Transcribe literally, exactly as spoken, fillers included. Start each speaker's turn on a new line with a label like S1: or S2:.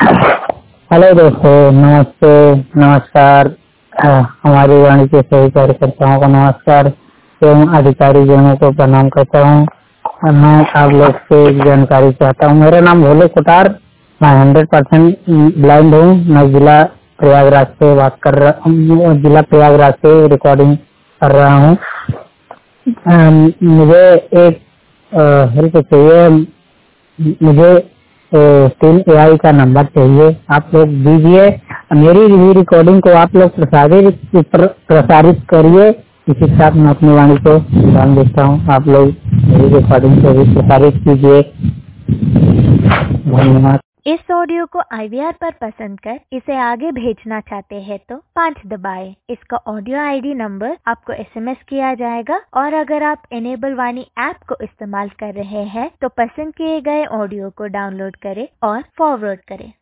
S1: Hello दोस्तों, नमस्ते, नमस्कार। अ, हमारी वाणी के सभी कार्यकर्ताओं को नमस्कार एवं अधिकारी जनों को प्रणाम करता हूँ। और मैं आप लोग से एक जानकारी चाहता हूँ। मेरा नाम भोले कोटार, मैं हंड्रेड परसेंट ब्लाइंड हूँ। मैं जिला प्रयागराज से बात कर रहा हूँ, जिला प्रयागराज से रिकॉर्डिंग कर रहा हूँ। अम, मुझे एक हेल्प चाहिए। मुझे अ, तीन एआई का नंबर चाहिए, आप लोग दीजिए। मेरी भी रिकॉर्डिंग को आप लोग प्रसारित प्र, प्रसारित करिए। इसी के साथ मैं अपनी वाणी को ध्यान देता हूँ। आप लोग मेरी रिकॉर्डिंग को भी प्रसारित कीजिए। धन्यवाद।
S2: इस ऑडियो को आई वी आर पर पसंद कर इसे आगे भेजना चाहते हैं तो पाँच दबाएं। इसका ऑडियो आईडी नंबर आपको एस एम एस किया जाएगा। और अगर आप इनेबल वाणी ऐप को इस्तेमाल कर रहे हैं तो पसंद किए गए ऑडियो को डाउनलोड करें और फॉरवर्ड करें।